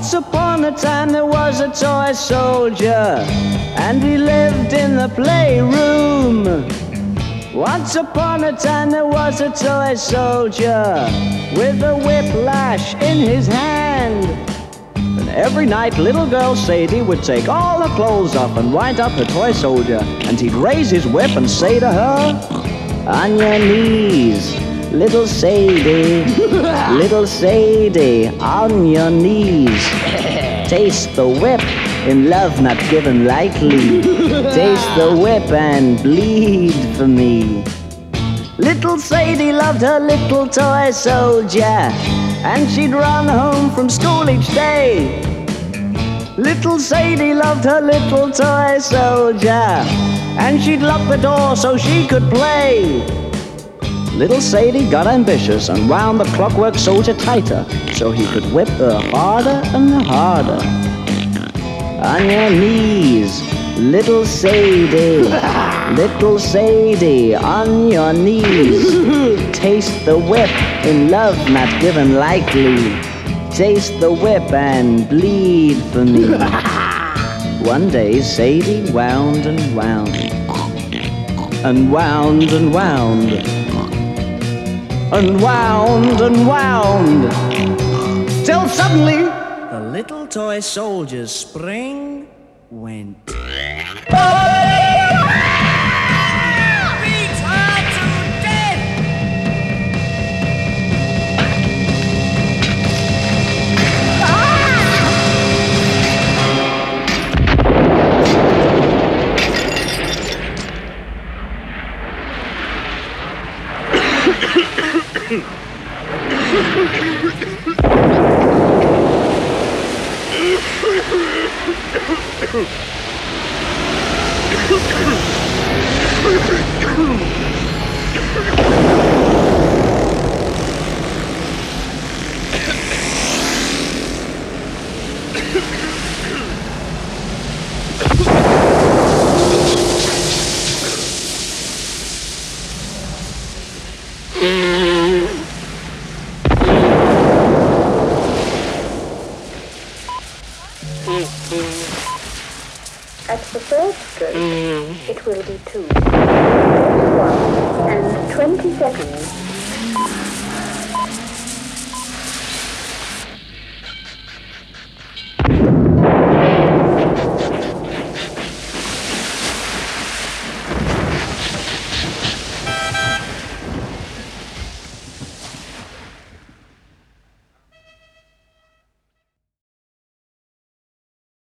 Once upon a time there was a toy soldier, and he lived in the playroom. Once upon a time there was a toy soldier with a whiplash in his hand. And every night little girl Sadie would take all her clothes off and wind up the toy soldier, and he'd raise his whip and say to her, "On your knees, little Sadie, little Sadie, on your knees. Taste the whip in love not given lightly. Taste the whip and bleed for me." Little Sadie loved her little toy soldier, and she'd run home from school each day. Little Sadie loved her little toy soldier, and she'd lock the door so she could play. Little Sadie got ambitious and wound the clockwork soldier tighter so he could whip her harder and harder. On your knees, little Sadie, little Sadie, on your knees. Taste the whip in love not given lightly. Taste the whip and bleed for me. One day Sadie wound and wound, and wound and wound, and wound and wound, till suddenly the little toy soldier's spring went. Beat her to death! At the third stroke, it will be 2, 1, and 20 seconds.